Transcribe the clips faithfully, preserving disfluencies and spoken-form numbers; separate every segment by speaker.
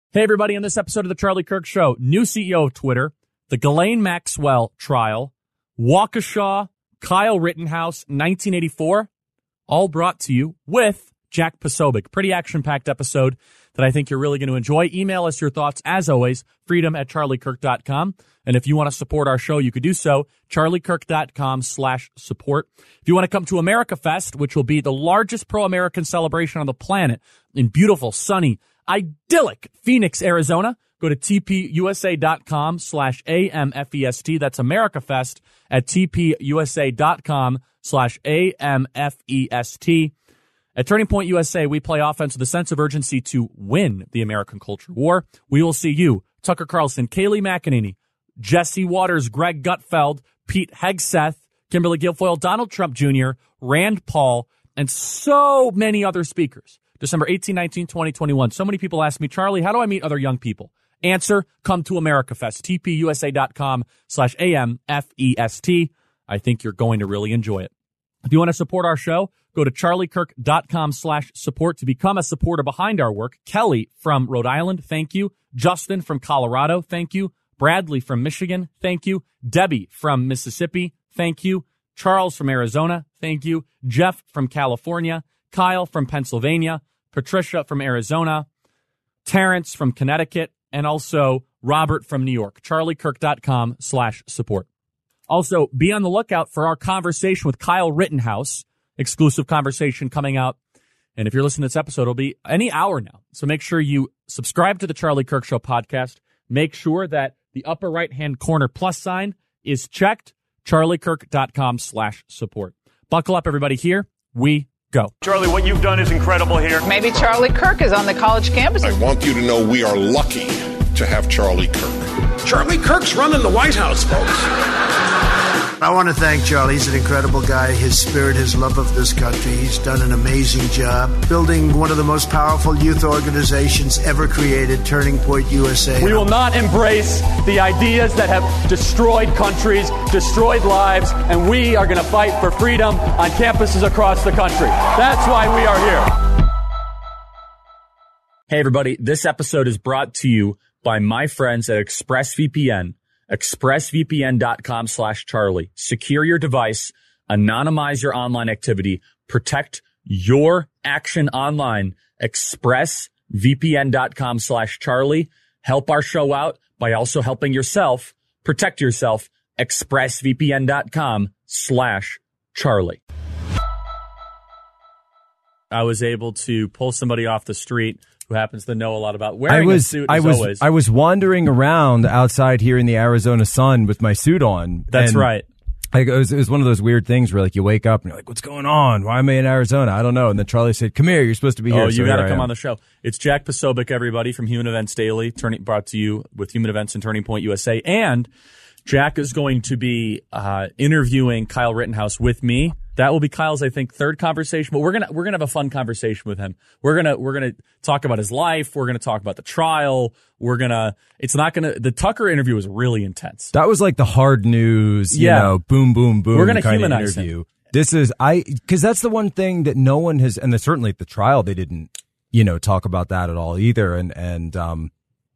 Speaker 1: Hey, everybody, in this episode of The Charlie Kirk Show, new C E O of Twitter, the Ghislaine Maxwell trial, Waukesha, Kyle Rittenhouse, nineteen eighty-four, all brought to you with Jack Posobiec. Pretty action-packed episode that I think you're really going to enjoy. Email us your thoughts, as always, freedom at charlie kirk dot com. And if you want to support our show, you could do so, charliekirk.com slash support. If you want to come to America Fest, which will be the largest pro-American celebration on the planet in beautiful, sunny, idyllic Phoenix, Arizona, go to tpusa.com slash AMFEST. That's America Fest at tpusa.com slash AMFEST. At Turning Point U S A, we play offense with a sense of urgency to win the American culture war. We will see you, Tucker Carlson, Kayleigh McEnany, Jesse Waters, Greg Gutfeld, Pete Hegseth, Kimberly Guilfoyle, Donald Trump Junior, Rand Paul, and so many other speakers. December eighteenth, nineteenth, twentieth, twenty-one. So many people ask me, Charlie, how do I meet other young people? Answer, come to America Fest, tpusa.com slash AMFEST. I think you're going to really enjoy it. If you want to support our show, go to charliekirk.com slash support to become a supporter behind our work. Kelly from Rhode Island, thank you. Justin from Colorado, thank you. Bradley from Michigan, thank you. Debbie from Mississippi, thank you. Charles from Arizona, thank you. Jeff from California. Kyle from Pennsylvania. Patricia from Arizona. Terrence from Connecticut. And also Robert from New York. charliekirk.com slash support. Also, be on the lookout for our conversation with Kyle Rittenhouse. Exclusive conversation coming out. And if you're listening to this episode, it'll be any hour now. So make sure you subscribe to the Charlie Kirk Show podcast. Make sure that the upper right-hand corner plus sign is checked. charliekirk.com slash support. Buckle up, everybody. Here we go.
Speaker 2: Charlie, what you've done is incredible here.
Speaker 3: Maybe Charlie Kirk is on the college campus.
Speaker 4: I want you to know we are lucky to have Charlie Kirk.
Speaker 5: Charlie Kirk's running the White House, folks.
Speaker 6: I want to thank Charlie. He's an incredible guy. His spirit, his love of this country. He's done an amazing job building one of the most powerful youth organizations ever created, Turning Point U S A.
Speaker 2: We will not embrace the ideas that have destroyed countries, destroyed lives, and we are going to fight for freedom on campuses across the country. That's why we are here.
Speaker 1: Hey, everybody. This episode is brought to you by my friends at ExpressVPN. expressvpn.com slash Charlie. Secure your device, anonymize your online activity, protect your action online. expressvpn.com slash Charlie. Help our show out by also helping yourself. Protect yourself. expressvpn.com slash Charlie. I was able to pull somebody off the street who happens to know a lot about wearing
Speaker 7: I was,
Speaker 1: a suit,
Speaker 7: I
Speaker 1: as
Speaker 7: was,
Speaker 1: always.
Speaker 7: I was wandering around outside here in the Arizona sun with my suit on.
Speaker 1: That's
Speaker 7: and
Speaker 1: right.
Speaker 7: I, it, was, it was one of those weird things where like you wake up and you're like, what's going on? Why am I in Arizona? I don't know. And then Charlie said, come here, you're supposed to be here.
Speaker 1: Oh, you
Speaker 7: so
Speaker 1: got to come
Speaker 7: am.
Speaker 1: on the show. It's Jack Posobiec, everybody, from Human Events Daily, turning, brought to you with Human Events and Turning Point U S A. And Jack is going to be uh, interviewing Kyle Rittenhouse with me. That will be Kyle's, I think, third conversation. But we're gonna we're gonna have a fun conversation with him. We're gonna we're gonna talk about his life. We're gonna talk about the trial. We're gonna. It's not gonna. The Tucker interview was really intense.
Speaker 7: That was like the hard news. You
Speaker 1: Yeah.
Speaker 7: know, boom, boom, boom.
Speaker 1: We're gonna
Speaker 7: kind of
Speaker 1: humanize him.
Speaker 7: interview. This is I because that's the one thing that no one has, and certainly at the trial they didn't, you know, talk about that at all either. And and um,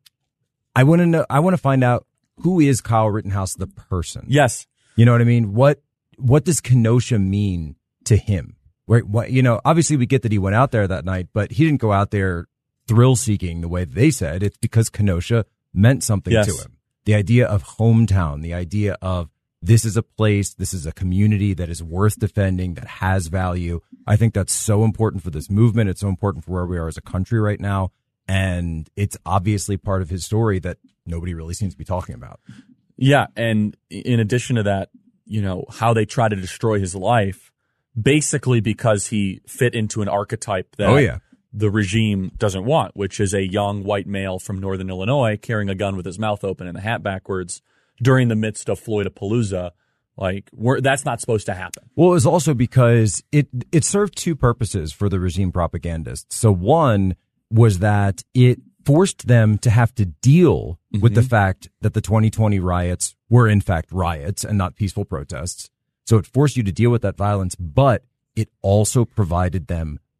Speaker 7: I want to know. I want to find out who is Kyle Rittenhouse, the person.
Speaker 1: Yes.
Speaker 7: You know what I mean? What what does Kenosha mean to him? Right? What, you know, obviously we get that he went out there that night, but he didn't go out there thrill seeking the way they said. It's because Kenosha meant something
Speaker 1: Yes.
Speaker 7: to him. The idea of hometown, the idea of this is a place, this is a community that is worth defending, that has value. I think that's so important for this movement. It's so important for where we are as a country right now. And it's obviously part of his story that nobody really seems to be talking about.
Speaker 1: Yeah, and in addition to that, you know, how they try to destroy his life, basically because he fit into an archetype that
Speaker 7: Oh, yeah.
Speaker 1: the regime doesn't want, which is a young white male from northern Illinois carrying a gun with his mouth open and the hat backwards during the midst of Floydapalooza. Like, we're, that's not supposed to happen.
Speaker 7: Well, it was also because it it served two purposes for the regime propagandists. So one was that it forced them to have to deal mm-hmm. with the fact that the twenty twenty riots were in fact riots and not peaceful protests. So it forced you to deal with that violence, but it also provided them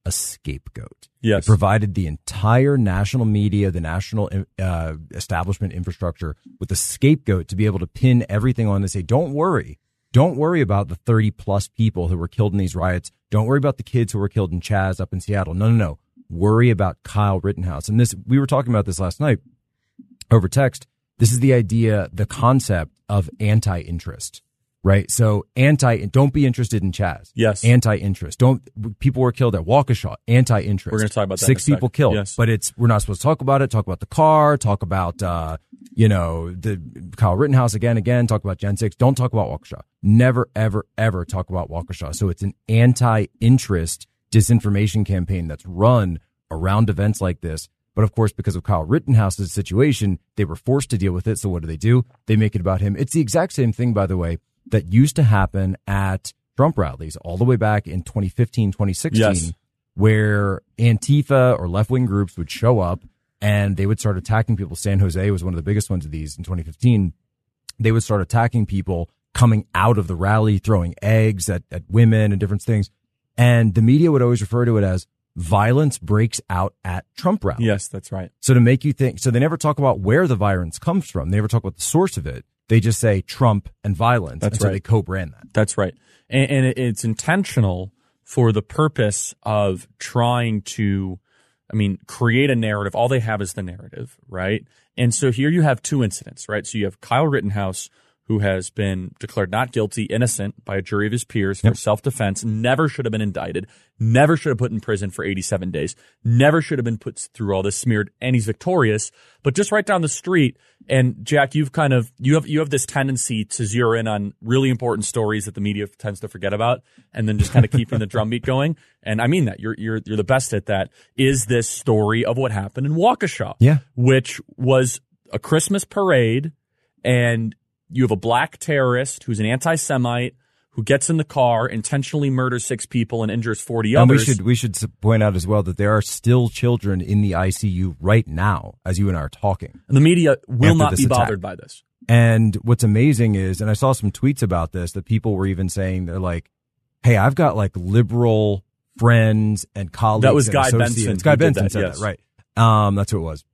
Speaker 7: a scapegoat.
Speaker 1: Yes.
Speaker 7: It provided the entire national media, the national uh, establishment infrastructure with a scapegoat to be able to pin everything on and say, don't worry. Don't worry about the thirty plus people who were killed in these riots. Don't worry about the kids who were killed in Chaz up in Seattle. No, no, no. Worry about Kyle Rittenhouse. And this, we were talking about this last night over text. This is the idea, the concept of anti-interest. Right. So anti, don't be interested in Chaz.
Speaker 1: Yes.
Speaker 7: Anti-interest. Don't, people were killed at Waukesha. Anti-interest.
Speaker 1: We're going to talk about that.
Speaker 7: Six
Speaker 1: in a
Speaker 7: people
Speaker 1: sec.
Speaker 7: killed.
Speaker 1: Yes.
Speaker 7: But it's, we're not supposed to talk about it. Talk about the car. Talk about, uh, you know, the Kyle Rittenhouse again, again. Talk about Gen six. Don't talk about Waukesha. Never, ever, ever talk about Waukesha. So it's an anti-interest disinformation campaign that's run around events like this. But of course, because of Kyle Rittenhouse's situation, they were forced to deal with it. So what do they do? They make it about him. It's the exact same thing, by the way, that used to happen at Trump rallies all the way back in twenty fifteen, twenty sixteen, yes. where Antifa or left-wing groups would show up and they would start attacking people. San Jose was one of the biggest ones of these in twenty fifteen. They would start attacking people coming out of the rally, throwing eggs at, at women and different things. And the media would always refer to it as violence breaks out at Trump rallies.
Speaker 1: Yes, that's right.
Speaker 7: So to make you think, so they never talk about where the violence comes from. They never talk about the source of it. They just say Trump and violence.
Speaker 1: That's
Speaker 7: and so
Speaker 1: right.
Speaker 7: they co-brand that.
Speaker 1: That's right. And, and it's intentional for the purpose of trying to, I mean, create a narrative. All they have is the narrative, right? And so here you have two incidents, right? So you have Kyle Rittenhouse, who has been declared not guilty, innocent by a jury of his peers for yep. self-defense, never should have been indicted, never should have put in prison for eighty-seven days, never should have been put through all this, smeared, and he's victorious. But just right down the street, and Jack, you've kind of, you have, you have this tendency to zero in on really important stories that the media tends to forget about and then just kind of keeping the drumbeat going. And I mean that. You're, you're, you're the best at that. Is this story of what happened in Waukesha?
Speaker 7: Yeah.
Speaker 1: Which was a Christmas parade, and you have a black terrorist who's an anti-Semite who gets in the car, intentionally murders six people and injures forty
Speaker 7: and
Speaker 1: others.
Speaker 7: we should we should point out as well that there are still children in the I C U right now as you and I are talking.
Speaker 1: And the media will not be
Speaker 7: attack.
Speaker 1: bothered by this.
Speaker 7: And what's amazing is, and I saw some tweets about this, that people were even saying, they're like, hey, I've got like liberal friends and colleagues.
Speaker 1: That was
Speaker 7: and
Speaker 1: Guy
Speaker 7: associates.
Speaker 1: Benson.
Speaker 7: Guy Benson
Speaker 1: that,
Speaker 7: said
Speaker 1: yes.
Speaker 7: that, right. Um, that's who it was.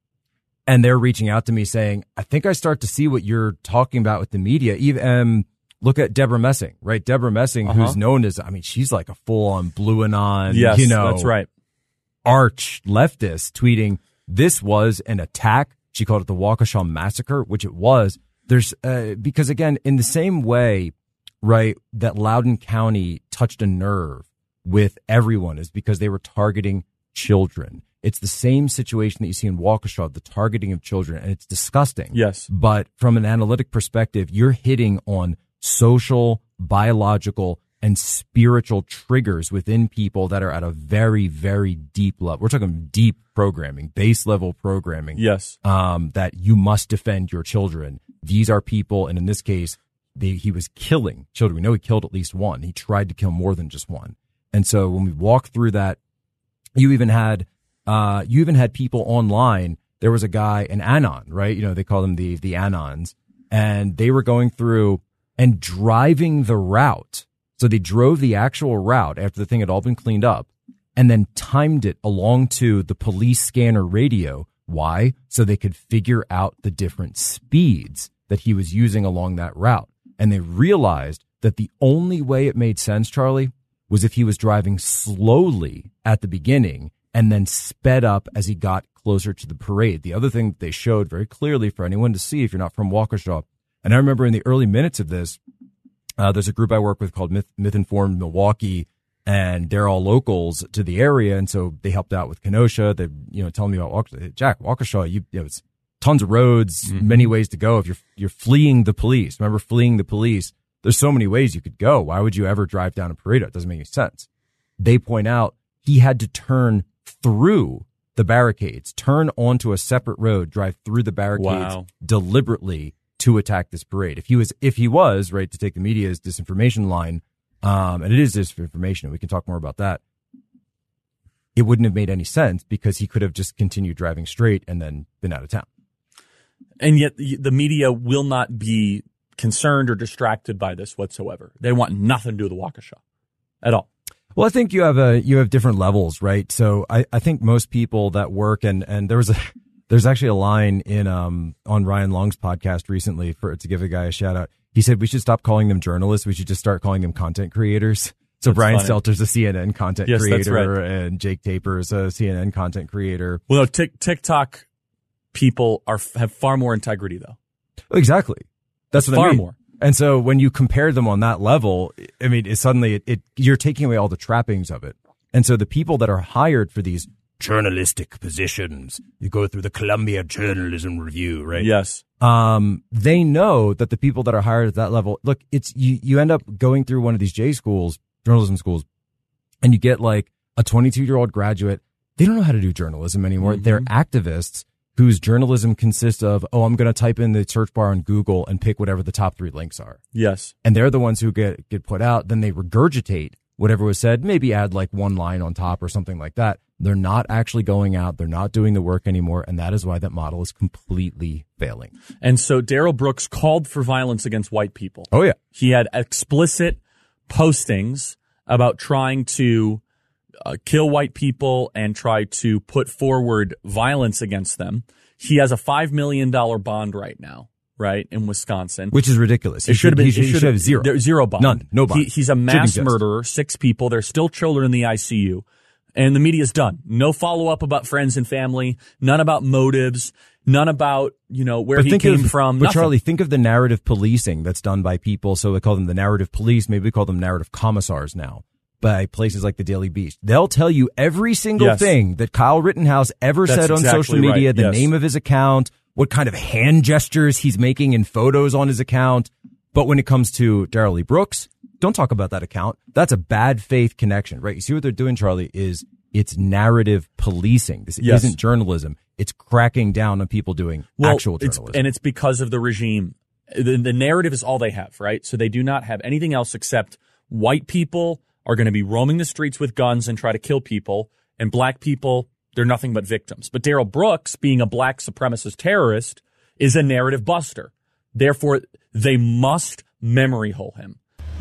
Speaker 7: And they're reaching out to me saying, I think I start to see what you're talking about with the media. Even um, look at Deborah Messing, right? Deborah Messing, uh-huh. who's known as, I mean, she's like a full-on blue anon,
Speaker 1: yes,
Speaker 7: you know,
Speaker 1: that's right.
Speaker 7: arch leftist, tweeting, this was an attack. She called it the Waukesha massacre, which it was. There's uh, because, again, in the same way, right, that Loudoun County touched a nerve with everyone is because they were targeting children. It's the same situation that you see in Waukesha, the targeting of children, and it's disgusting.
Speaker 1: Yes.
Speaker 7: But from an analytic perspective, you're hitting on social, biological, and spiritual triggers within people that are at a very, very deep level. We're talking deep programming, base level programming.
Speaker 1: Yes.
Speaker 7: Um, that you must defend your children. These are people, and in this case, they, he was killing children. We know he killed at least one. He tried to kill more than just one. And so when we walk through that, you even had Uh, you even had people online. There was a guy, an Anon, right? You know, they call them the, the Anons, and they were going through and driving the route. So they drove the actual route after the thing had all been cleaned up and then timed it along to the police scanner radio. Why? So they could figure out the different speeds that he was using along that route. And they realized that the only way it made sense, Charlie, was if he was driving slowly at the beginning and then sped up as he got closer to the parade. The other thing that they showed very clearly for anyone to see if you're not from Waukesha, and I remember in the early minutes of this, uh, there's a group I work with called Myth, Myth Informed Milwaukee, and they're all locals to the area, and so they helped out with Kenosha. They, you know, telling me about Waukesha. Jack, Waukesha, you, you know, it's tons of roads, mm-hmm. many ways to go. If you're you're fleeing the police, remember fleeing the police. There's so many ways you could go. Why would you ever drive down a parade? It doesn't make any sense. They point out he had to turn through the barricades, turn onto a separate road, drive through the barricades
Speaker 1: wow.
Speaker 7: deliberately to attack this parade. If he was, if he was, right, to take the media's disinformation line, um, and it is disinformation, and we can talk more about that, it wouldn't have made any sense because he could have just continued driving straight and then been out of town.
Speaker 1: And yet the media will not be concerned or distracted by this whatsoever. They want nothing to do with the Waukesha at all.
Speaker 7: Well, I think you have a you have different levels, right? So I, I think most people that work and and there was a there's actually a line in um on Ryan Long's podcast recently for to give a guy a shout out. He said we should stop calling them journalists. We should just start calling them content creators. So that's Brian funny. Stelter's a C N N content yes, creator, right. and Jake Taper's a C N N content creator.
Speaker 1: Well, no, Tik TikTok people are have far more integrity, though.
Speaker 7: Exactly, that's what
Speaker 1: far
Speaker 7: I mean.
Speaker 1: more.
Speaker 7: And so when you compare them on that level, I mean, it suddenly it, it you're taking away all the trappings of it. And so the people that are hired for these journalistic positions, you go through the Columbia Journalism Review, right?
Speaker 1: Yes.
Speaker 7: Um, they know that the people that are hired at that level, look, it's you. You end up going through one of these J schools. Journalism schools, and you get like a twenty-two year old graduate. They don't know how to do journalism anymore. Mm-hmm. They're activists whose journalism consists of, oh, I'm going to type in the search bar on Google and pick whatever the top three links are.
Speaker 1: Yes.
Speaker 7: And they're the ones who get, get put out. Then they regurgitate whatever was said, maybe add like one line on top or something like that. They're not actually going out. They're not doing the work anymore. And that is why that model is completely failing.
Speaker 1: And so Darrell Brooks called for violence against white people.
Speaker 7: Oh, yeah.
Speaker 1: He had explicit postings about trying to uh, kill white people and try to put forward violence against them. He has a five million dollars bond right now, right, in Wisconsin.
Speaker 7: Which is ridiculous.
Speaker 1: It should have been,
Speaker 7: he should, he should have zero.
Speaker 1: There, zero bond.
Speaker 7: None. No bond.
Speaker 1: He, he's a mass murderer, six people. There's still children in the I C U. And the media's done. No follow-up about friends and family. None about motives. None about, you know, where
Speaker 7: but
Speaker 1: he came
Speaker 7: of,
Speaker 1: from.
Speaker 7: But
Speaker 1: nothing.
Speaker 7: Charlie, think of the narrative policing that's done by people. So we call them the narrative police. Maybe we call them narrative commissars now by places like the Daily Beast. They'll tell you every single
Speaker 1: yes.
Speaker 7: thing that Kyle Rittenhouse ever
Speaker 1: that's
Speaker 7: said on
Speaker 1: exactly
Speaker 7: social media,
Speaker 1: right.
Speaker 7: the
Speaker 1: yes.
Speaker 7: name of his account, what kind of hand gestures he's making in photos on his account. But when it comes to Darrell Lee Brooks, don't talk about that account. That's a bad faith connection, right? You see what they're doing, Charlie, is it's narrative policing. This
Speaker 1: yes.
Speaker 7: isn't journalism. It's cracking down on people doing
Speaker 1: well,
Speaker 7: actual journalism.
Speaker 1: It's, and it's because of the regime. The, the narrative is all they have, right? So they do not have anything else except white people are going to be roaming the streets with guns and try to kill people, and black people, they're nothing but victims. But Darrell Brooks, being a black supremacist terrorist, is a narrative buster. Therefore, they must memory hole him.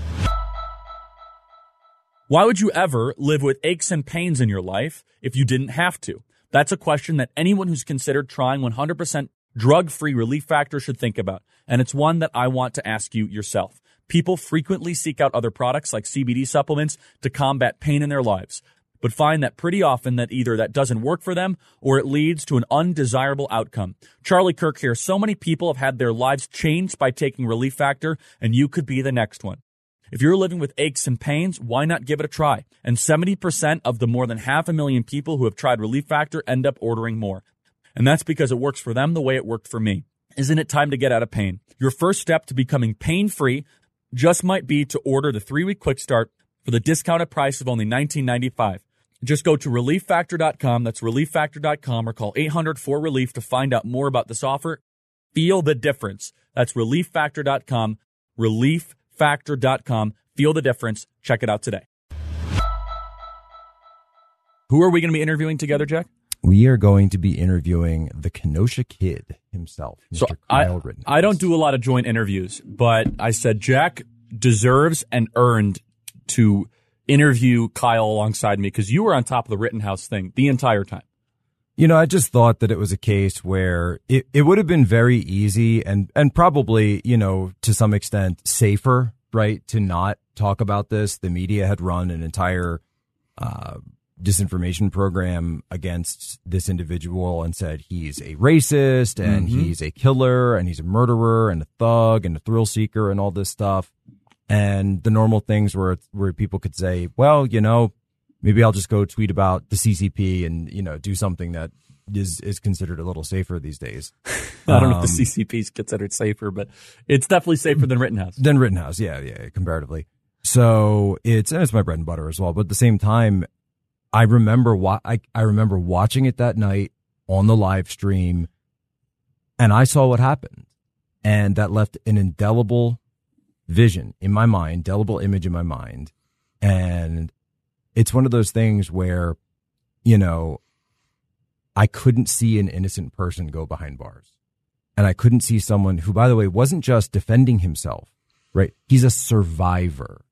Speaker 1: Why would you ever live with aches and pains in your life if you didn't have to? That's a question that anyone who's considered trying one hundred percent drug-free Relief Factor should think about, and it's one that I want to ask you yourself. People frequently seek out other products like C B D supplements to combat pain in their lives, but find that pretty often that either that doesn't work for them or it leads to an undesirable outcome. Charlie Kirk here. So many people have had their lives changed by taking Relief Factor, and you could be the next one. If you're living with aches and pains, why not give it a try? And seventy percent of the more than half a million people who have tried Relief Factor end up ordering more. And that's because it works for them the way it worked for me. Isn't it time to get out of pain? Your first step to becoming pain-free just might be to order the three-week quick start for the discounted price of only nineteen ninety-five. Just go to relief factor dot com, that's relief factor dot com, or call eight hundred four relief to find out more about this offer. Feel the difference. That's relief factor dot com, relief factor dot com. Feel the difference. Check it out today. Who are we going to be interviewing together, Jack?
Speaker 7: We are going to be interviewing the Kenosha Kid himself, Mister
Speaker 1: So
Speaker 7: Kyle
Speaker 1: I,
Speaker 7: Rittenhouse.
Speaker 1: I don't do a lot of joint interviews, but I said Jack deserves and earned to interview Kyle alongside me because you were on top of the Rittenhouse thing the entire time.
Speaker 7: You know, I just thought that it was a case where it, it would have been very easy and, and probably, you know, to some extent safer, right, to not talk about this. The media had run an entire uh, disinformation program against this individual and said he's a racist and mm-hmm. he's a killer and he's a murderer and a thug and a thrill seeker and all this stuff. And the normal things where where people could say, well, you know, maybe I'll just go tweet about the C C P and, you know, do something that is, is considered a little safer these days.
Speaker 1: I don't
Speaker 7: um,
Speaker 1: know if the C C P is considered safer, but it's definitely safer than Rittenhouse.
Speaker 7: Than Rittenhouse, yeah, yeah, comparatively. So it's, and it's my bread and butter as well. But at the same time, I remember wa- I, I remember watching it that night on the live stream, and I saw what happened. And that left an indelible vision in my mind, indelible image in my mind. And it's one of those things where, you know, I couldn't see an innocent person go behind bars. And I couldn't see someone who, by the way, wasn't just defending himself, right? He's a survivor.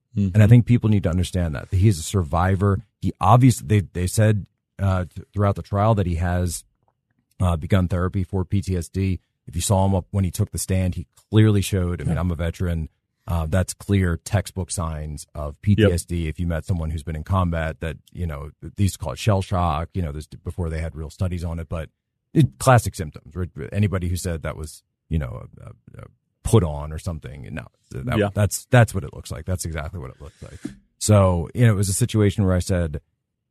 Speaker 7: Mm-hmm. And I think people need to understand that, that he is a survivor. He obviously, they, they said uh, th- throughout the trial that he has uh, begun therapy for P T S D. If you saw him up when he took the stand, he clearly showed, I mean, I'm a veteran. Uh, that's clear textbook signs of P T S D. Yep. If you met someone who's been in combat, that, you know, they used to call it shell shock, you know, this, before they had real studies on it, but it, classic symptoms. Right? Anybody who said that was, you know, a, a put on or something, no, that,
Speaker 1: yeah.
Speaker 7: that's, that's what it looks like. That's exactly what it looks like. So, you know, it was a situation where I said,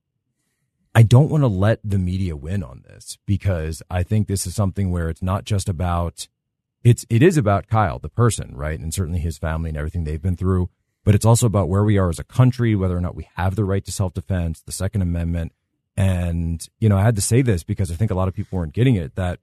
Speaker 7: I don't want to let the media win on this, because I think this is something where it's not just about, It's it is about Kyle, the person, right, and certainly his family and everything they've been through. But it's also about where we are as a country, whether or not we have the right to self-defense, the Second Amendment. And, you know, I had to say this because I think a lot of people weren't getting it, that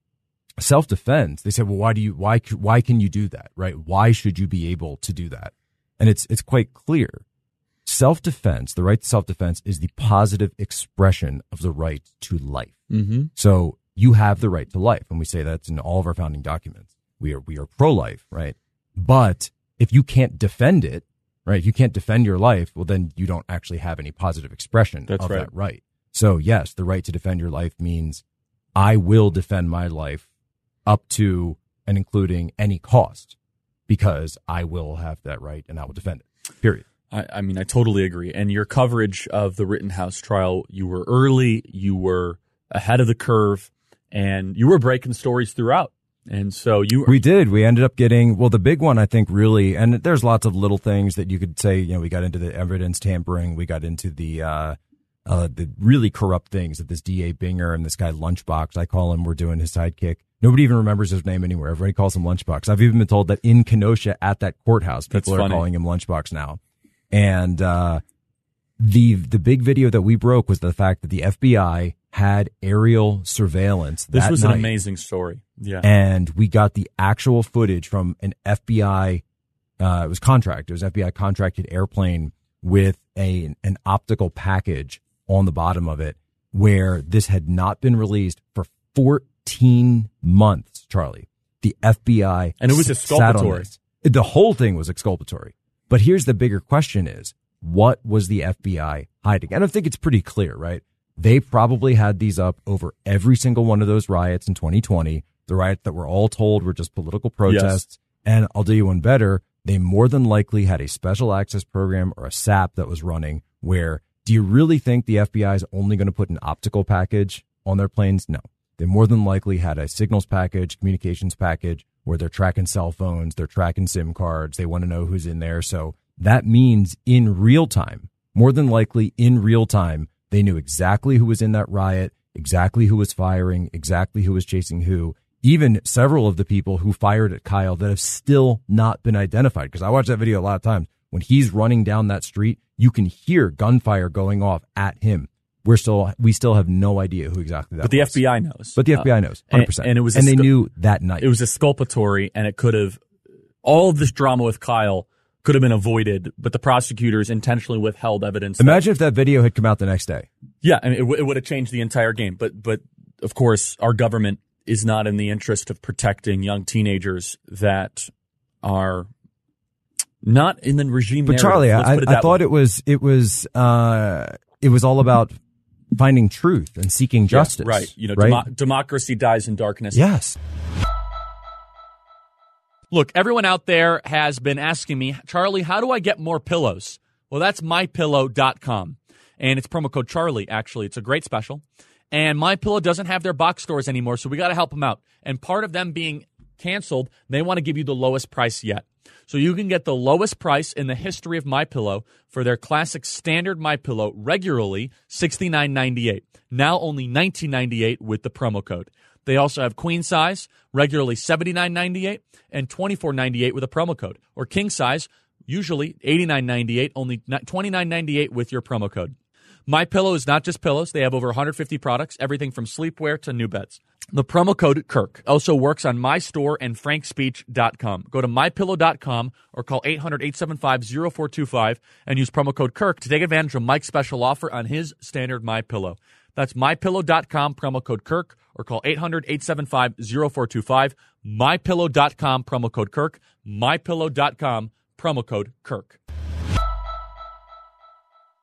Speaker 7: self-defense, they said, well, why do you, why, why can you do that, right? Why should you be able to do that? And it's, it's quite clear. Self-defense, the right to self-defense, is the positive expression of the right to life.
Speaker 1: Mm-hmm.
Speaker 7: So you have the right to life. And we say that's in all of our founding documents. We are, we are pro-life, right? But if you can't defend it, right? If you can't defend your life, well, then you don't actually have any positive expression
Speaker 1: that's
Speaker 7: of
Speaker 1: right.
Speaker 7: that right. So yes, the right to defend your life means I will defend my life up to and including any cost, because I will have that right and I will defend it, period.
Speaker 1: I, I mean, I totally agree. And your coverage of the Rittenhouse trial, you were early, you were ahead of the curve, and you were breaking stories throughout. And so you
Speaker 7: we did. We ended up getting, well, the big one, I think, really, and there's lots of little things that you could say, you know, we got into the evidence tampering. We got into the, uh, uh, the really corrupt things that this D A Binger and this guy Lunchbox, I call him, we're doing his sidekick. Nobody even remembers his name anywhere. Everybody calls him Lunchbox. I've even been told that in Kenosha at that courthouse, people
Speaker 1: That's
Speaker 7: are
Speaker 1: funny.
Speaker 7: calling him Lunchbox now. And, uh, the, the big video that we broke was the fact that the F B I had aerial surveillance.
Speaker 1: This
Speaker 7: that
Speaker 1: was
Speaker 7: night.
Speaker 1: an amazing story. Yeah.
Speaker 7: And we got the actual footage from an F B I, uh, it was contract. It was F B I contracted airplane with a, an optical package on the bottom of it, where this had not been released for fourteen months, Charlie. The F B I.
Speaker 1: And it was exculpatory.
Speaker 7: The whole thing was exculpatory. But here's the bigger question is, what was the F B I hiding? And I think it's pretty clear, right? They probably had these up over every single one of those riots in twenty twenty, the riots that we're all told were just political protests. Yes. And I'll do you one better. They more than likely had a special access program or a S A P that was running where, do you really think the F B I is only going to put an optical package on their planes? No. They more than likely had a signals package, communications package, where they're tracking cell phones, they're tracking SIM cards, they want to know who's in there. So that means in real time, more than likely in real time, they knew exactly who was in that riot, exactly who was firing, exactly who was chasing who. Even several of the people who fired at Kyle that have still not been identified. Because I watched that video a lot of times. When he's running down that street, you can hear gunfire going off at him. We're still, we still have no idea who exactly that was.
Speaker 1: But the F B I knows.
Speaker 7: But the F B I knows, one hundred percent.
Speaker 1: And, and it was,
Speaker 7: and they
Speaker 1: sc-
Speaker 7: knew that night.
Speaker 1: It was exculpatory, and it could have, all of this drama with Kyle could have been avoided, but the prosecutors intentionally withheld evidence.
Speaker 7: Imagine
Speaker 1: that,
Speaker 7: if that video had come out the next day.
Speaker 1: Yeah, I mean, it, w- it would have changed the entire game. But, but of course, our government is not in the interest of protecting young teenagers that are not in the regime.
Speaker 7: But
Speaker 1: narrative.
Speaker 7: Charlie,
Speaker 1: Let's
Speaker 7: I,
Speaker 1: put it
Speaker 7: I
Speaker 1: that
Speaker 7: thought
Speaker 1: way.
Speaker 7: it was it was uh, it was all about finding truth and seeking justice.
Speaker 1: Yeah, right. You know,
Speaker 7: right?
Speaker 1: Demo- democracy dies in darkness.
Speaker 7: Yes.
Speaker 1: Look, everyone out there has been asking me, Charlie, how do I get more pillows? Well, that's my pillow dot com. And it's promo code Charlie, actually. It's a great special. And MyPillow doesn't have their box stores anymore, so we got to help them out. And part of them being canceled, they want to give you the lowest price yet. So you can get the lowest price in the history of MyPillow for their classic standard MyPillow, regularly sixty-nine ninety-eight. Now only nineteen ninety-eight with the promo code. They also have queen size, regularly seventy-nine ninety-eight, and twenty-four ninety-eight with a promo code. Or king size, usually eighty-nine ninety-eight, only twenty-nine ninety-eight with your promo code. MyPillow is not just pillows. They have over one hundred fifty products, everything from sleepwear to new beds. The promo code Kirk also works on my store and frank speech dot com. Go to my pillow dot com or call eight hundred, eight seven five, zero four two five and use promo code Kirk to take advantage of Mike's special offer on his standard MyPillow. That's my pillow dot com, promo code Kirk, or call eight hundred, eight seven five, zero four two five. my pillow dot com, promo code Kirk. my pillow dot com, promo code Kirk.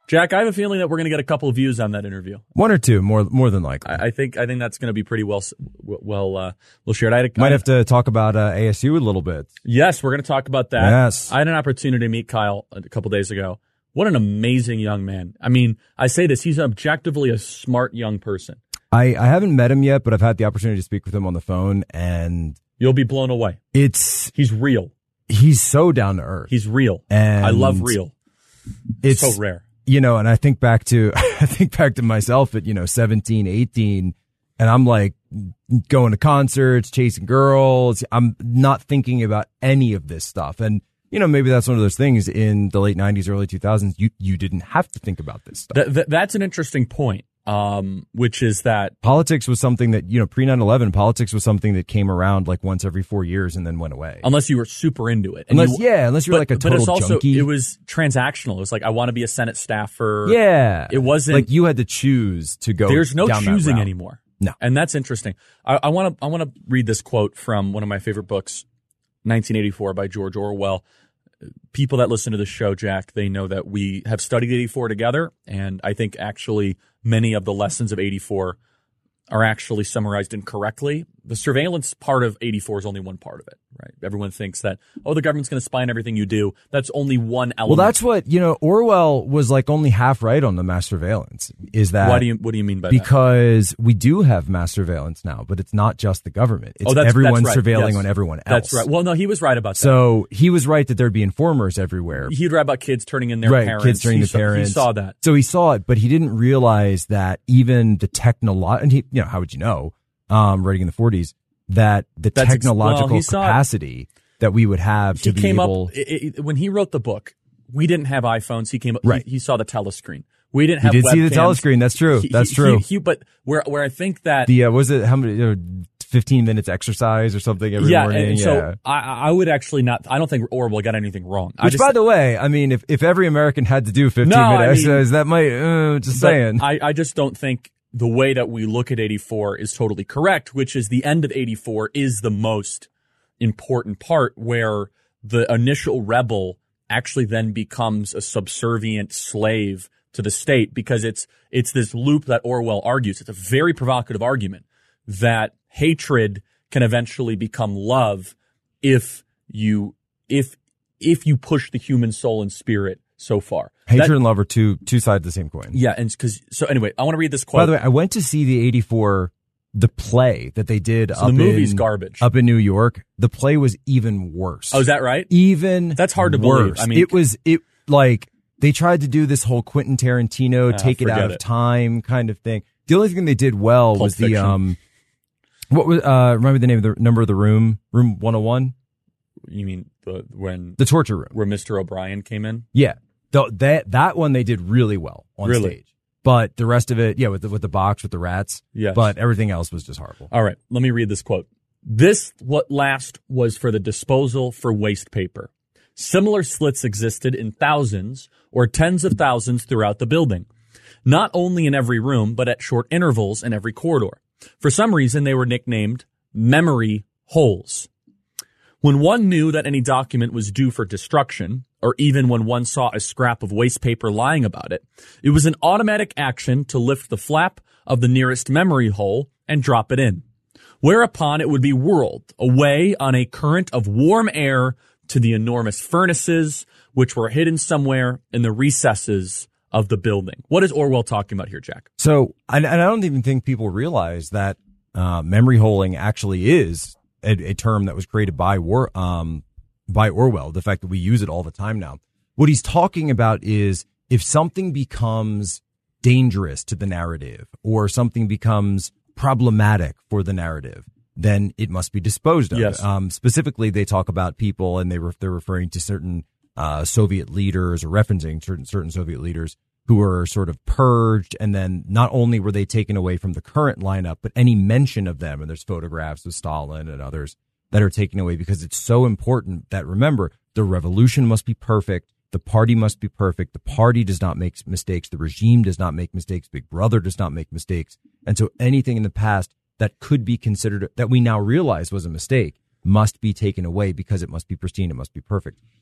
Speaker 1: Jack, I have a feeling that we're going to get a couple of views on that interview.
Speaker 7: One or two, more more than likely.
Speaker 1: I, I think I think that's going to be pretty well well uh, well shared. I had a,
Speaker 7: Might have to talk about uh, A S U a little bit.
Speaker 1: Yes, we're going to talk about that.
Speaker 7: Yes.
Speaker 1: I had an opportunity to meet Kyle a couple days ago. What an amazing young man. I mean, I say this, he's objectively a smart young person.
Speaker 7: I, I haven't met him yet, but I've had the opportunity to speak with him on the phone, and
Speaker 1: you'll be blown away.
Speaker 7: It's
Speaker 1: He's real.
Speaker 7: He's so down to earth.
Speaker 1: He's real.
Speaker 7: And
Speaker 1: I love real.
Speaker 7: It's
Speaker 1: so rare.
Speaker 7: You know, and I think back to, I think back to myself at, you know, seventeen, eighteen, and I'm like going to concerts, chasing girls. I'm not thinking about any of this stuff. And, you know, maybe that's one of those things in the late nineties, early two thousands, you, you didn't have to think about this stuff.
Speaker 1: Th- th- that's an interesting point. Um, which is that
Speaker 7: politics was something that, you know, pre nine eleven, politics was something that came around like once every four years and then went away.
Speaker 1: Unless you were super into it. And
Speaker 7: unless,
Speaker 1: you,
Speaker 7: yeah, unless you were
Speaker 1: but,
Speaker 7: like a total
Speaker 1: But it's also,
Speaker 7: junkie.
Speaker 1: it was transactional. It was like, I want to be a Senate staffer.
Speaker 7: Yeah.
Speaker 1: It wasn't.
Speaker 7: Like you had to choose to go
Speaker 1: There's no
Speaker 7: down
Speaker 1: choosing
Speaker 7: that route.
Speaker 1: anymore.
Speaker 7: No.
Speaker 1: And that's interesting. I want to, I want to read this quote from one of my favorite books, nineteen eighty-four by George Orwell. People that listen to the show, Jack, they know that we have studied eighty-four together, and I think actually many of the lessons of eighty-four are actually summarized incorrectly. The surveillance part of eighty-four is only one part of it, right? Everyone thinks that, oh, the government's going to spy on everything you do. That's only one element.
Speaker 7: Well, that's what, you know, Orwell was like only half right on the mass surveillance. Is that
Speaker 1: Why do you, what do you mean by
Speaker 7: because that? Because we do have mass surveillance now, but it's not just the government. It's
Speaker 1: oh, that's,
Speaker 7: everyone
Speaker 1: that's right.
Speaker 7: surveilling
Speaker 1: yes.
Speaker 7: on everyone else.
Speaker 1: That's right. Well, no, he was right about that.
Speaker 7: So he was right that there'd be informers everywhere.
Speaker 1: He'd write about kids turning in their
Speaker 7: right,
Speaker 1: parents.
Speaker 7: kids turning
Speaker 1: he
Speaker 7: their
Speaker 1: saw,
Speaker 7: parents.
Speaker 1: He saw that.
Speaker 7: So he saw it, but he didn't realize that even the technolo- and he, you know, how would you know, um, writing in the forties, that the
Speaker 1: That's
Speaker 7: technological
Speaker 1: ex- well,
Speaker 7: capacity that we would have to
Speaker 1: he
Speaker 7: be
Speaker 1: came
Speaker 7: able.
Speaker 1: Up, it, it, when he wrote the book, we didn't have iPhones. He came up,
Speaker 7: right.
Speaker 1: he, he saw the telescreen. We didn't have
Speaker 7: He did
Speaker 1: webcams.
Speaker 7: see the telescreen. That's true.
Speaker 1: He,
Speaker 7: That's
Speaker 1: he,
Speaker 7: true.
Speaker 1: He, he, but where where I think that
Speaker 7: the uh, was it how many you know, fifteen minutes exercise or something every
Speaker 1: yeah,
Speaker 7: morning?
Speaker 1: and
Speaker 7: yeah.
Speaker 1: So I, I would actually not. I don't think Orwell got anything wrong. I
Speaker 7: Which,
Speaker 1: just,
Speaker 7: by the way, I mean, if if every American had to do fifteen
Speaker 1: No,
Speaker 7: minute
Speaker 1: I mean,
Speaker 7: exercise, that might uh, just saying.
Speaker 1: I, I just don't think the way that we look at eighty-four is totally correct, which is the end of eighty-four is the most important part where the initial rebel actually then becomes a subservient slave to the state, because it's it's this loop that Orwell argues. It's a very provocative argument that hatred can eventually become love if you if if you push the human soul and spirit so far.
Speaker 7: Hatred
Speaker 1: That,
Speaker 7: and love are two two sides of the same coin.
Speaker 1: yeah, and because so anyway, I want to read this quote.
Speaker 7: By the way, I went to see the eighty-four the play that they did
Speaker 1: So
Speaker 7: up
Speaker 1: the movie's
Speaker 7: in
Speaker 1: garbage.
Speaker 7: up in New York. The play was even worse.
Speaker 1: Oh, is that right?
Speaker 7: Even
Speaker 1: That's hard to
Speaker 7: worse.
Speaker 1: believe. I mean,
Speaker 7: it was it like they tried to do this whole Quentin Tarantino
Speaker 1: Uh,
Speaker 7: take it out
Speaker 1: forget
Speaker 7: of
Speaker 1: it.
Speaker 7: time kind of thing. The only thing they did well
Speaker 1: Pulp
Speaker 7: was the
Speaker 1: Fiction.
Speaker 7: um what was uh remember the name of the number of the room? Room one oh one?
Speaker 1: You mean the when
Speaker 7: The torture room.
Speaker 1: where Mister O'Brien came in?
Speaker 7: Yeah. The, that that one they did really well on
Speaker 1: Really?
Speaker 7: stage. But the rest of it, yeah, with the, with the box, with the rats.
Speaker 1: Yes.
Speaker 7: But everything else was just horrible.
Speaker 1: All right, let me read this quote. This what last was for the disposal for waste paper. Similar slits existed in thousands or tens of thousands throughout the building. Not only in every room, but at short intervals in every corridor. For some reason, they were nicknamed memory holes. When one knew that any document was due for destruction, or even when one saw a scrap of waste paper lying about it, it was an automatic action to lift the flap of the nearest memory hole and drop it in, whereupon it would be whirled away on a current of warm air to the enormous furnaces, which were hidden somewhere in the recesses of the building. What is Orwell talking about here, Jack?
Speaker 7: So, and, and I don't even think people realize that uh, memory holing actually is a, a term that was created by War, um, by Orwell. The fact that we use it all the time now. What he's talking about is if something becomes dangerous to the narrative or something becomes problematic for the narrative, then it must be disposed of.
Speaker 1: Yes.
Speaker 7: Um, specifically, they talk about people, and they were they're referring to certain uh, Soviet leaders, or referencing certain certain Soviet leaders who were sort of purged, and then not only were they taken away from the current lineup, but any mention of them, and there's photographs of Stalin and others that are taken away, because it's so important that, remember, the revolution must be perfect. The party must be perfect. The party does not make mistakes. The regime does not make mistakes. Big Brother does not make mistakes. And so anything in the past that could be considered, that we now realize was a mistake, must be taken away because it must be pristine. It must be perfect.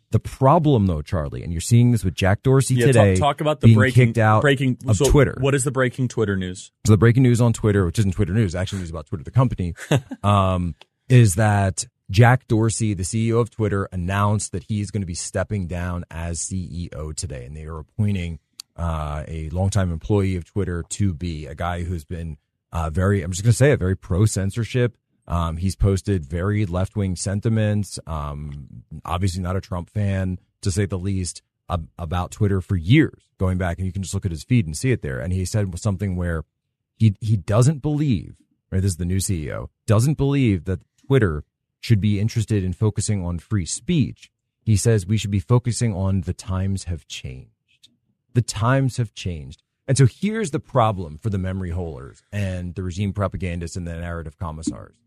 Speaker 7: The problem, though, Charlie, and you're seeing this with Jack Dorsey
Speaker 1: yeah,
Speaker 7: today,
Speaker 1: talk, talk about the
Speaker 7: being
Speaker 1: breaking,
Speaker 7: kicked out
Speaker 1: breaking,
Speaker 7: of
Speaker 1: so
Speaker 7: Twitter.
Speaker 1: What is the breaking Twitter news?
Speaker 7: So the breaking news on Twitter, which isn't Twitter news, actually news about Twitter, the company, um, is that Jack Dorsey, the C E O of Twitter, announced that he's going to be stepping down as C E O today, and they are appointing uh, a longtime employee of Twitter to be a guy who's been uh, very, I'm just going to say it, very pro-censorship. Um, he's posted very left-wing sentiments, um, obviously not a Trump fan, to say the least, ab- about Twitter for years, going back, and you can just look at his feed and see it there. And he said something where he he doesn't believe, right, this is the new C E O, doesn't believe that Twitter should be interested in focusing on free speech. He says we should be focusing on the times have changed. The times have changed. And so here's the problem for the memory holers and the regime propagandists and the narrative commissars.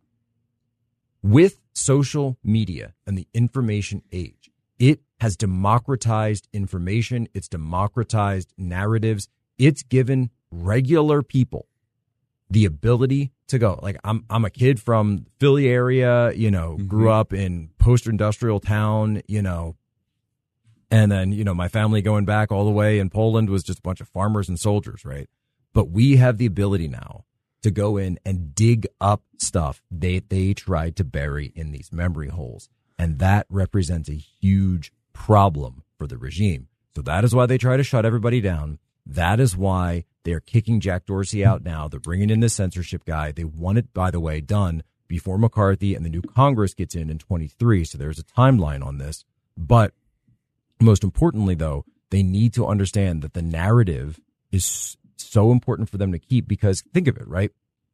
Speaker 7: With social media and the information age, it has democratized information. It's democratized narratives. It's given regular people the ability to go. Like, I'm I'm a kid from Philly area, you know, mm-hmm. grew up in post-industrial town, you know, and then, you know, my family going back all the way in Poland was just a bunch of farmers and soldiers, right? But we have the ability now to go in and dig up stuff they they tried to bury in these memory holes. And that represents a huge problem for the regime. So that is why they try to shut everybody down. That is why they're kicking Jack Dorsey out now. They're bringing in this censorship guy. They want it, by the way, done before McCarthy and the new Congress gets in in twenty-three. So there's a timeline on this. But most importantly, though, they need to understand that the narrative is so important for them to keep, because think of it, right?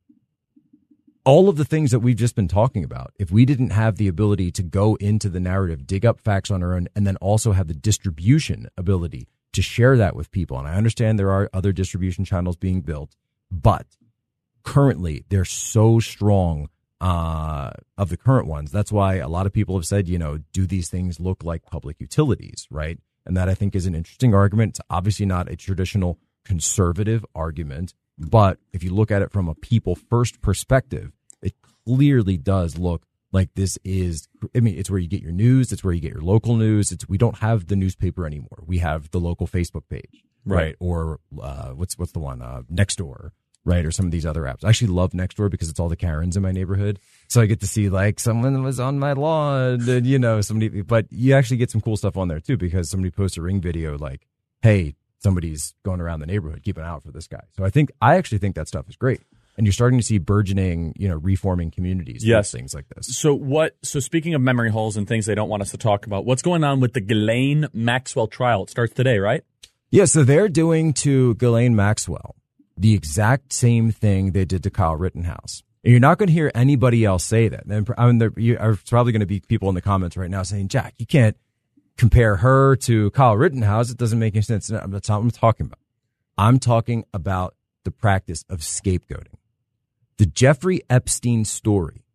Speaker 7: All of the things that we've just been talking about, if we didn't have the ability to go into the narrative, dig up facts on our own, and then also have the distribution ability to share that with people. And I understand there are other distribution channels being built, but currently they're so strong uh, of the current ones. That's why a lot of people have said, you know, do these things look like public utilities, right? And that, I think, is an interesting argument. It's obviously not a traditional conservative argument, but if you look at it from a people first perspective, it clearly does look like this is, I mean, it's where you get your news. It's where you get your local news. It's, we don't have the newspaper anymore. We have the local Facebook page, right? right? Or uh, what's what's the one? Uh, Nextdoor, right? Or some of these other apps. I actually love Nextdoor because it's all the Karens in my neighborhood. So I get to see, like, someone was on my lawn, and, you know, somebody, but you actually get some cool stuff on there too, because somebody posts a Ring video like, hey, somebody's going around the neighborhood, keep an eye out for this guy. So I think, I actually think that stuff is great. And you're starting to see burgeoning, you know, reforming communities.
Speaker 1: Yes.
Speaker 7: Things like this.
Speaker 1: So what, so speaking of memory holes and things they don't want us to talk about, what's going on with the Ghislaine Maxwell trial? It starts today, right?
Speaker 7: Yeah. So they're doing to Ghislaine Maxwell the exact same thing they did to Kyle Rittenhouse. And you're not going to hear anybody else say that. And I mean, there are probably going to be people in the comments right now saying, Jack, you can't compare her to Kyle Rittenhouse. It doesn't make any sense. That's not what I'm talking about. I'm talking about the practice of scapegoating. The Jeffrey Epstein story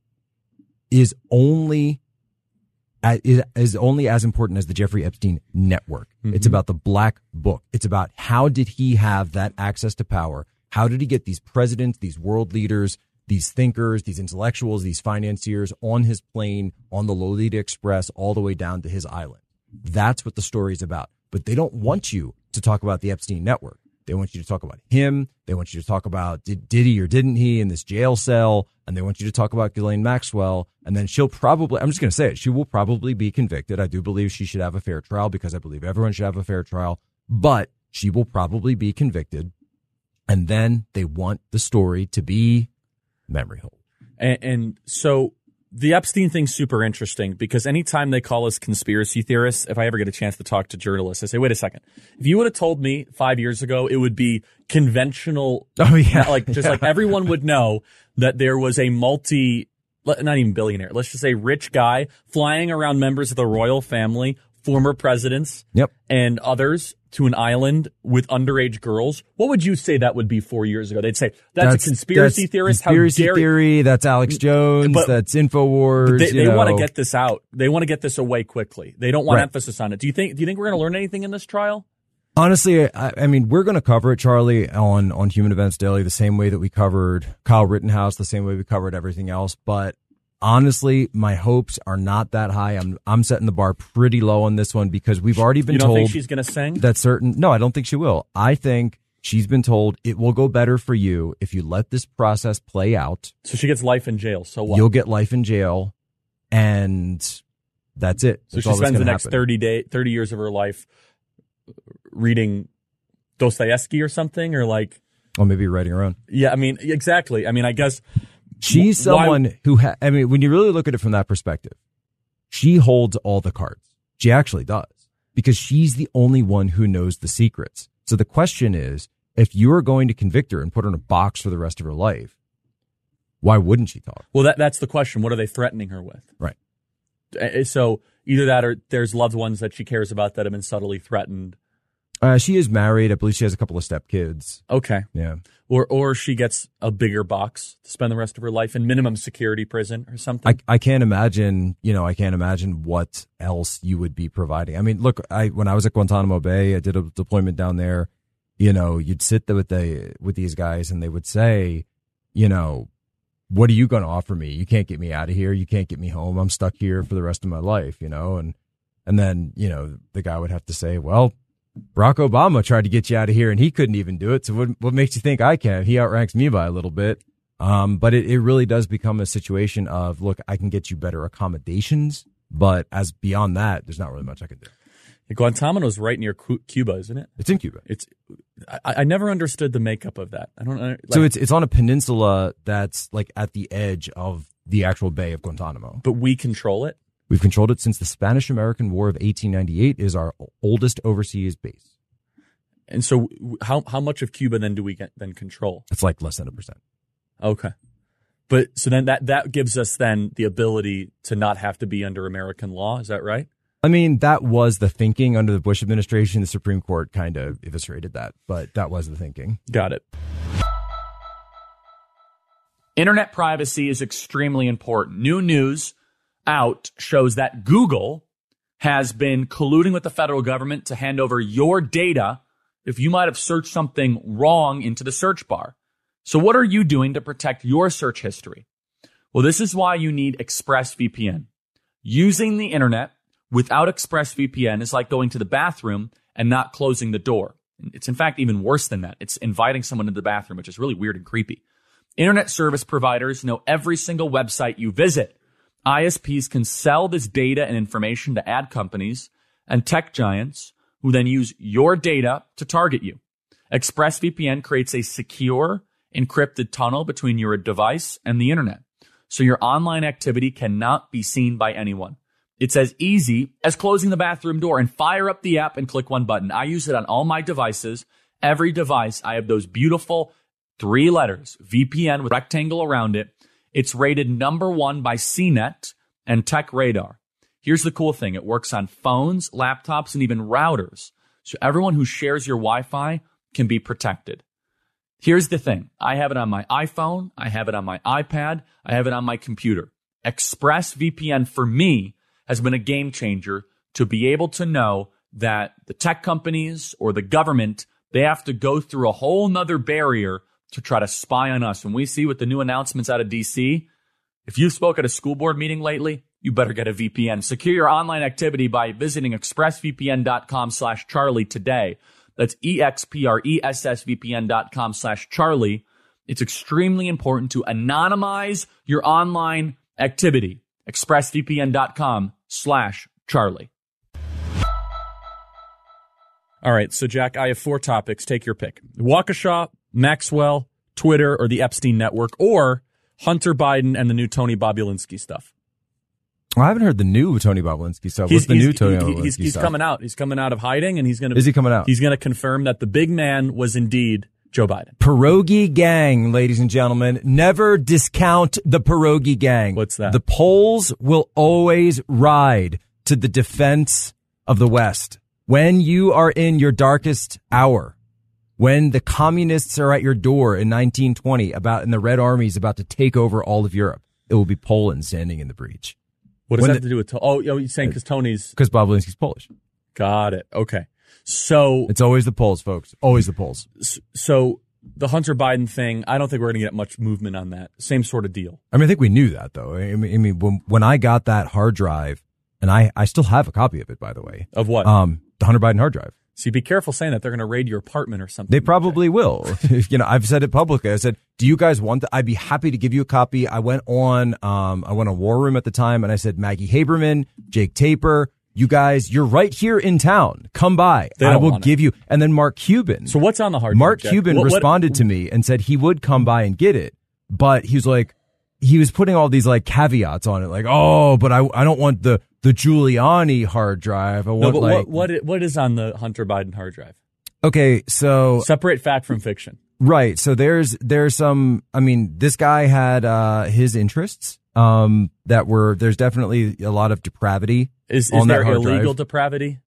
Speaker 7: is only is, is only as important as the Jeffrey Epstein network. Mm-hmm. It's about the black book. It's about how did he have that access to power? How did he get these presidents, these world leaders, these thinkers, these intellectuals, these financiers on his plane, on the Lolita Express, all the way down to his island? That's what the story is about. But they don't want you to talk about the Epstein network. They want you to talk about him. They want you to talk about did, did he or didn't he in this jail cell. And they want you to talk about Ghislaine Maxwell. And then she'll probably, I'm just going to say it, she will probably be convicted. I do believe she should have a fair trial because I believe everyone should have a fair trial. But she will probably be convicted. And then they want the story to be memory hole.
Speaker 1: And, and so the Epstein thing's super interesting because anytime they call us conspiracy theorists, if I ever get a chance to talk to journalists, I say, wait a second. If you would have told me five years ago, it would be conventional.
Speaker 7: Oh, yeah.
Speaker 1: Like just
Speaker 7: yeah.
Speaker 1: like everyone would know that there was a multi, not even billionaire, let's just say rich guy flying around members of the royal family, former presidents,
Speaker 7: yep.
Speaker 1: and others to an island with underage girls. What would you say that would be four years ago? They'd say, that's, that's a conspiracy
Speaker 7: that's
Speaker 1: theorist.
Speaker 7: Conspiracy
Speaker 1: How dare
Speaker 7: theory. That's Alex Jones.
Speaker 1: But,
Speaker 7: that's InfoWars.
Speaker 1: They, they want to
Speaker 7: know.
Speaker 1: get this out. They want to get this away quickly. They don't want
Speaker 7: right.
Speaker 1: emphasis on it. Do you think, do you think we're going to learn anything in this trial?
Speaker 7: Honestly, I, I mean, we're going to cover it, Charlie, on, on Human Events Daily, the same way that we covered Kyle Rittenhouse, the same way we covered everything else. But honestly, my hopes are not that high. I'm I'm setting the bar pretty low on this one because we've already been
Speaker 1: you don't
Speaker 7: told
Speaker 1: think she's going to sing?
Speaker 7: that certain. No, I don't think she will. I think she's been told it will go better for you if you let this process play out.
Speaker 1: So she gets life in jail. So what?
Speaker 7: You'll get life in jail, and that's it.
Speaker 1: So
Speaker 7: That's
Speaker 1: she
Speaker 7: all that's
Speaker 1: spends the
Speaker 7: gonna
Speaker 1: next
Speaker 7: happen.
Speaker 1: thirty day, thirty years of her life reading Dostoevsky or something, or like,
Speaker 7: Or maybe writing her own.
Speaker 1: yeah, I mean, exactly. I mean, I guess
Speaker 7: She's
Speaker 1: why-
Speaker 7: someone who, ha- I mean, when you really look at it from that perspective, she holds all the cards. She actually does because she's the only one who knows the secrets. So the question is, if you are going to convict her and put her in a box for the rest of her life, why wouldn't she talk?
Speaker 1: Well, that that's the question. What are they threatening her with?
Speaker 7: Right.
Speaker 1: Uh, So either that or there's loved ones that she cares about that have been subtly threatened.
Speaker 7: Uh, she is married. I believe she has a couple of stepkids.
Speaker 1: Okay.
Speaker 7: Yeah.
Speaker 1: Or or she gets a bigger box to spend the rest of her life in minimum security prison or something.
Speaker 7: I, I can't imagine, you know, I can't imagine what else you would be providing. I mean, look, I, when I was at Guantanamo Bay, I did a deployment down there. You know, you'd sit there with the, with these guys and they would say, you know, what are you going to offer me? You can't get me out of here. You can't get me home. I'm stuck here for the rest of my life, you know? And, and then, you know, the guy would have to say, well, Barack Obama tried to get you out of here and he couldn't even do it. So what, what makes you think I can? He outranks me by a little bit. Um, but it, it really does become a situation of, look, I can get you better accommodations, but as beyond that, there's not really much I can do.
Speaker 1: Guantanamo's right near Cu- Cuba, isn't it?
Speaker 7: It's in Cuba.
Speaker 1: It's. I, I never understood the makeup of that. I don't know. Like,
Speaker 7: So it's it's on a peninsula that's like at the edge of the actual Bay of Guantanamo.
Speaker 1: but we control it.
Speaker 7: We've controlled it since the Spanish-American War of eighteen ninety-eight. Is our oldest overseas base.
Speaker 1: And so, w- how how much of Cuba then do we get, then control?
Speaker 7: It's like less than a percent.
Speaker 1: Okay, but so then that that gives us then the ability to not have to be under American law. Is that right?
Speaker 7: I mean, that was the thinking under the Bush administration. The Supreme Court kind of eviscerated that, but that was the thinking.
Speaker 1: Got it. Internet privacy is extremely important. New news out shows that Google has been colluding with the federal government to hand over your data if you might have searched something wrong into the search bar. So what are you doing to protect your search history? Well, this is why you need ExpressVPN. Using the internet without ExpressVPN is like going to the bathroom and not closing the door. It's in fact even worse than that. It's inviting someone into the bathroom, which is really weird and creepy. Internet service providers know every single website you visit. I S Ps can sell this data and information to ad companies and tech giants who then use your data to target you. ExpressVPN creates a secure, encrypted tunnel between your device and the internet, so your online activity cannot be seen by anyone. It's as easy as closing the bathroom door and fire up the app and click one button. I use it on all my devices. Every device, I have those beautiful three letters, V P N with a rectangle around it. It's rated number one by C net and Tech Radar. Here's the cool thing. It works on phones, laptops, and even routers. So everyone who shares your Wi-Fi can be protected. Here's the thing. I have it on my iPhone. I have it on my iPad. I have it on my computer. ExpressVPN for me has been a game changer to be able to know that the tech companies or the government, they have to go through a whole nother barrier to try to spy on us. When we see with the new announcements out of D C, if you spoke at a school board meeting lately, you better get a V P N. Secure your online activity by visiting expressvpn.com slash Charlie today. That's E-X-P-R-E-S-S-V-P-N dot com slash Charlie. It's extremely important to anonymize your online activity. expressvpn.com slash Charlie. All right, so Jack, I have four topics. Take your pick. Waukesha, Maxwell, Twitter, or the Epstein Network, or Hunter Biden and the new Tony Bobulinski stuff.
Speaker 7: Well, I haven't heard the new Tony Bobulinski stuff. What's the
Speaker 1: he's,
Speaker 7: new Tony
Speaker 1: he,
Speaker 7: Bobulinski
Speaker 1: he's, he's
Speaker 7: stuff?
Speaker 1: coming out. He's coming out of hiding, and he's going to.
Speaker 7: Is he coming out?
Speaker 1: He's going to confirm that the big man was indeed Joe Biden.
Speaker 7: Pierogi gang, ladies and gentlemen. Never discount the Pierogi gang.
Speaker 1: What's that?
Speaker 7: The polls will always ride to the defense of the West. When you are in your darkest hour, when the communists are at your door in nineteen twenty, about and the Red Army is about to take over all of Europe, it will be Poland standing in the breach.
Speaker 1: What does
Speaker 7: When
Speaker 1: that
Speaker 7: the-
Speaker 1: have to do with? To- oh, oh, you're saying because Tony's
Speaker 7: Because Bobulinski's Polish.
Speaker 1: got it. Okay, so
Speaker 7: It's always the Poles, folks. Always the Poles.
Speaker 1: so the Hunter Biden thing, I don't think we're going to get much movement on that. Same sort of deal.
Speaker 7: I mean, I think we knew that, though. I mean, I mean when, when I got that hard drive, and I, I still have a copy of it, by the way.
Speaker 1: Of what?
Speaker 7: Um, the Hunter Biden hard drive.
Speaker 1: See, be careful saying that. They're going to raid your apartment or something.
Speaker 7: They probably will. You know, I've said it publicly. I said, do you guys want that? I'd be happy to give you a copy. I went on, um, I went on War Room at the time, and I said, Maggie Haberman, Jake Tapper, you guys, you're right here in town. Come by. I will give you. And then Mark Cuban.
Speaker 1: So what's on the hard drive?
Speaker 7: Mark
Speaker 1: Jack?
Speaker 7: Cuban
Speaker 1: what, what,
Speaker 7: responded to me and said he would come by and get it, but he was like, he was putting all these like caveats on it, like, oh, but I, I don't want the, the Giuliani hard drive. I want
Speaker 1: no, but
Speaker 7: like,
Speaker 1: what, what, what is on the Hunter Biden hard drive?
Speaker 7: Okay, so
Speaker 1: separate fact from fiction.
Speaker 7: Right. So there's there's some. I mean, this guy had uh, his interests um, that were. There's definitely a lot of depravity.
Speaker 1: Is,
Speaker 7: on
Speaker 1: is there
Speaker 7: that hard
Speaker 1: illegal
Speaker 7: drive.
Speaker 1: depravity?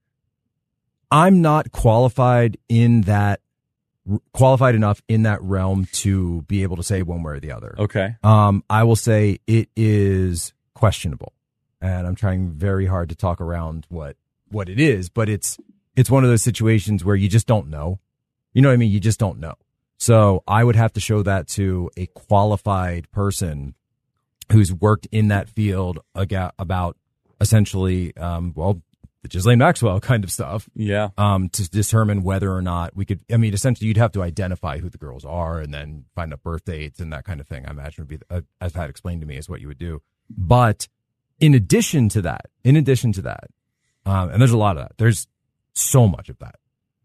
Speaker 7: I'm not qualified in that qualified enough in that realm to be able to say one way or the other.
Speaker 1: Okay.
Speaker 7: Um, I will say it is questionable, and I'm trying very hard to talk around what what it is, but it's. It's one of those situations where you just don't know. You know what I mean? You just don't know. So I would have to show that to a qualified person who's worked in that field about essentially, um, well, the Ghislaine Maxwell kind of stuff.
Speaker 1: Yeah.
Speaker 7: Um, to determine whether or not we could, I mean, essentially you'd have to identify who the girls are and then find out birth dates and that kind of thing. I imagine would be, uh, as Pat explained to me, is what you would do. But in addition to that, in addition to that, um, and there's a lot of that, there's, so much of that.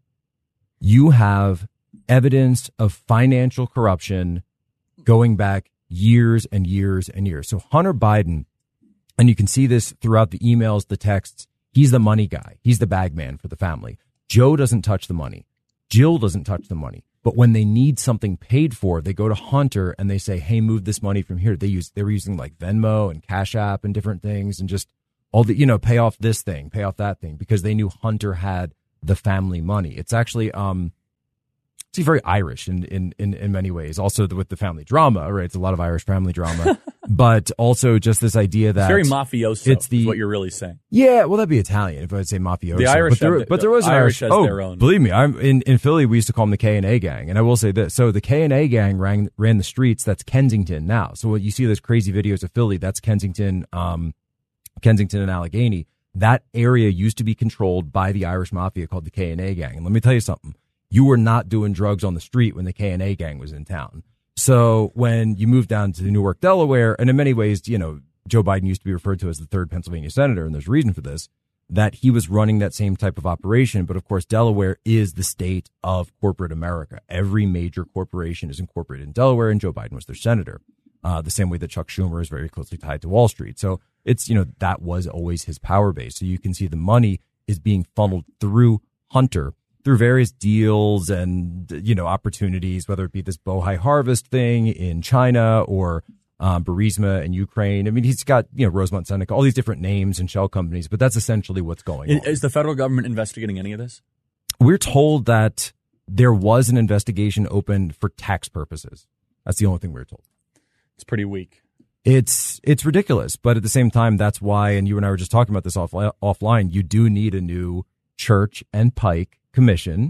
Speaker 7: You have evidence of financial corruption going back years and years and years. So Hunter Biden, and you can see this throughout the emails, the texts, he's the money guy. He's the bag man for the family. Joe doesn't touch the money. Jill doesn't touch the money. But when they need something paid for, they go to Hunter and they say, hey, move this money from here. They use, they were using like Venmo and Cash App and different things and just all the, you know, pay off this thing, pay off that thing, because they knew Hunter had the family money. It's actually, um, it's very Irish in, in, in, in many ways. Also with the family drama, right? It's a lot of Irish family drama, but also just this idea that
Speaker 1: it's very mafioso. It's the, is what you're really saying.
Speaker 7: Yeah. Well, that'd be Italian if I'd say mafioso.
Speaker 1: The Irish,
Speaker 7: but there,
Speaker 1: the,
Speaker 7: but there was
Speaker 1: the
Speaker 7: an
Speaker 1: Irish,
Speaker 7: Irish
Speaker 1: has
Speaker 7: oh,
Speaker 1: their own.
Speaker 7: Believe me, I'm in, in Philly. We used to call them the K and A gang. And I will say this. So the K and A gang ran, ran the streets. That's Kensington now. So when you see those crazy videos of Philly, that's Kensington, um, Kensington and Allegheny. That area used to be controlled by the Irish mafia called the K and A gang. And let me tell you something. You were not doing drugs on the street when the K and A gang was in town. So when you moved down to Newark, Delaware, and in many ways, you know, Joe Biden used to be referred to as the third Pennsylvania senator, and there's a reason for this, that he was running that same type of operation. But of course, Delaware is the state of corporate America. Every major corporation is incorporated in Delaware, and Joe Biden was their senator. Uh, the same way that Chuck Schumer is very closely tied to Wall Street. So it's, you know, that was always his power base. So you can see the money is being funneled through Hunter through various deals and, you know, opportunities, whether it be this Bohai Harvest thing in China or um, Burisma in Ukraine. I mean, he's got, you know, Rosemont Seneca, all these different names and shell companies, but that's essentially what's going on.
Speaker 1: Is the federal government investigating any of this?
Speaker 7: We're told that there was an investigation opened for tax purposes. That's the only thing we were told.
Speaker 1: It's pretty weak.
Speaker 7: It's it's ridiculous, but at the same time, that's why, and you and I were just talking about this off, offline, you do need a new Church and Pike commission.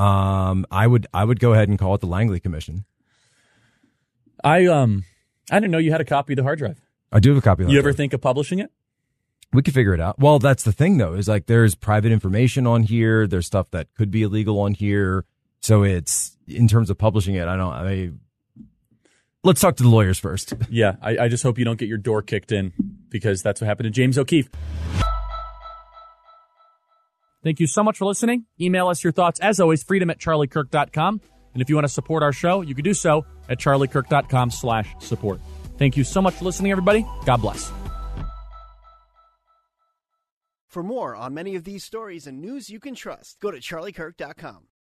Speaker 7: Um, I would I would go ahead and call it the Langley Commission.
Speaker 1: I um I didn't know you had a copy of the hard drive.
Speaker 7: I do have a copy of the
Speaker 1: You
Speaker 7: hard
Speaker 1: ever
Speaker 7: drive.
Speaker 1: think of publishing it?
Speaker 7: We could figure it out. Well, that's the thing, though, is like there's private information on here. There's stuff that could be illegal on here. So it's, in terms of publishing it, I don't, I mean, let's talk to the lawyers first.
Speaker 1: Yeah, I, I just hope you don't get your door kicked in, because that's what happened to James O'Keefe. Thank you so much for listening. Email us your thoughts, as always, freedom at charlie kirk dot com. And if you want to support our show, you can do so at charlie kirk dot com slash support. Thank you so much for listening, everybody. God bless.
Speaker 8: For more on many of these stories and news you can trust, go to charlie kirk dot com.